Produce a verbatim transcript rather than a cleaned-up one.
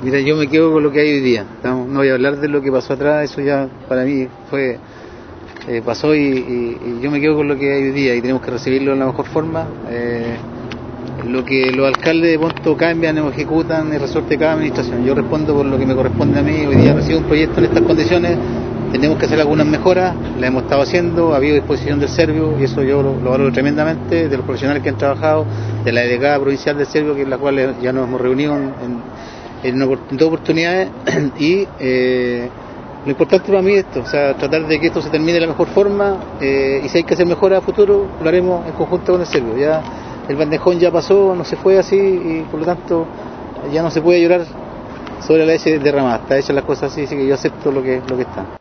Mira, yo me quedo con lo que hay hoy día. No, no voy a hablar de lo que pasó atrás, eso ya para mí fue eh, pasó y, y, y yo me quedo con lo que hay hoy día y tenemos que recibirlo de la mejor forma. Eh, lo que los alcaldes de Ponto cambian o ejecutan es resorte de cada administración. Yo respondo por lo que me corresponde a mí. Hoy día recibo un proyecto en estas condiciones, tenemos que hacer algunas mejoras, las hemos estado haciendo, ha habido disposición del Servio y eso yo lo, lo valoro tremendamente, de los profesionales que han trabajado, de la delegada provincial del Servio, que es la cual ya nos hemos reunido en, en, en, en dos oportunidades y eh, lo importante para mí es esto, o sea, tratar de que esto se termine de la mejor forma eh, y si hay que hacer mejoras a futuro, lo haremos en conjunto con el Servio. Ya el bandejón ya pasó, no se fue así y por lo tanto ya no se puede llorar sobre la leche derramada, está hechas las cosas así, así que yo acepto lo que, lo que está.